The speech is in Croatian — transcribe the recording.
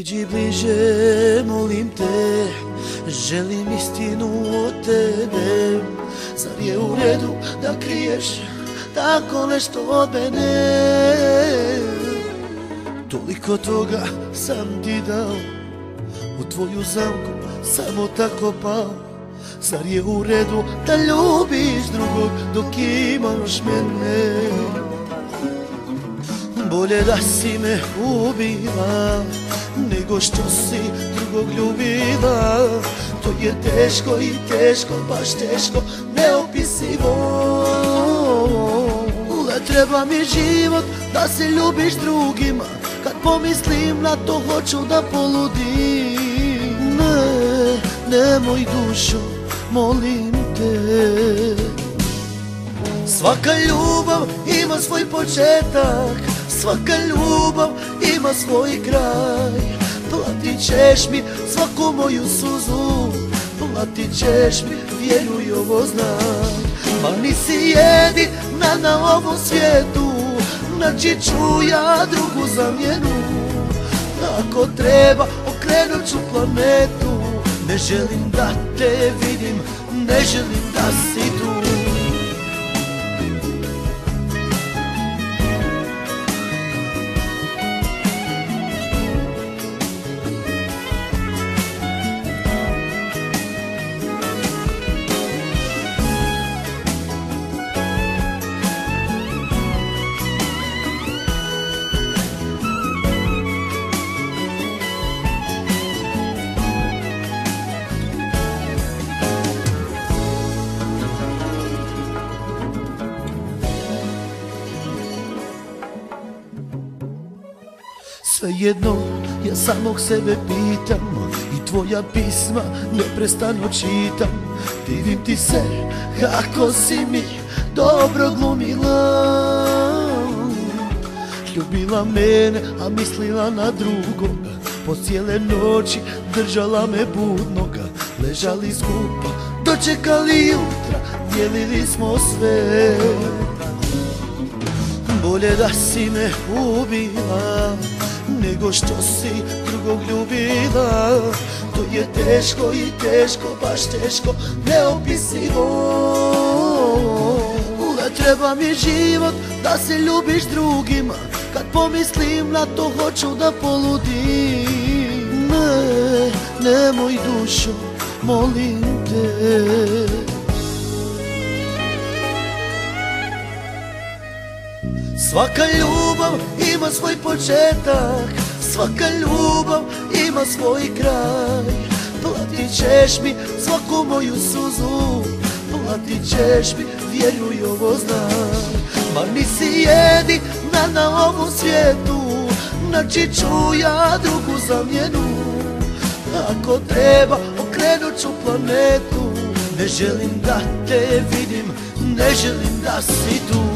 Priđi bliže, molim te, želim istinu od tebe. Zar je u redu da kriješ tako nešto od mene? Toliko toga sam ti dao, u tvoju zamku samo tako pao. Zar je u redu da ljubiš drugog dok imaš mene? Bolje da si me ubila nego što si drugog ljubila. To je teško i teško, baš teško, neopisivo. Ne treba mi život da se ljubiš drugima. Kad pomislim na to hoću da poludim. Ne, nemoj dušo, molim te. Svaka ljubav ima svoj početak, svaka ljubav ima svoj kraj. Platit ćeš mi svaku moju suzu, platit ćeš mi, vjeruj ovo znam. Ma nisi jedina na ovom svijetu, naći ću ja drugu zamjenu. Ako treba okrenut ću planetu, ne želim da te vidim, ne želim da si tu. Svejedno, ja samog sebe pitam i tvoja pisma neprestano čitam. Divim ti se kako si mi dobro glumila. Ljubila mene, a mislila na drugoga. Po cijele noći držala me budnoga. Ležali skupa, dočekali jutra, dijelili smo sve. Bolje da si me ubila nego što si drugog ljubila. To je teško i teško, baš teško, neopisivo. Ne treba mi život da se ljubiš drugima. Kad pomislim na to hoću da poludim. Ne, nemoj dušo, molim te. Svaka ljubav ima svoj početak, svaka ljubav ima svoj kraj. Platit ćeš mi svaku moju suzu, platit ćeš mi, vjeruj ovo znam. Ma nisi jedina na ovom svijetu, naći ću ja drugu zamjenu. Ako treba okrenut ću planetu, ne želim da te vidim, ne želim da si tu.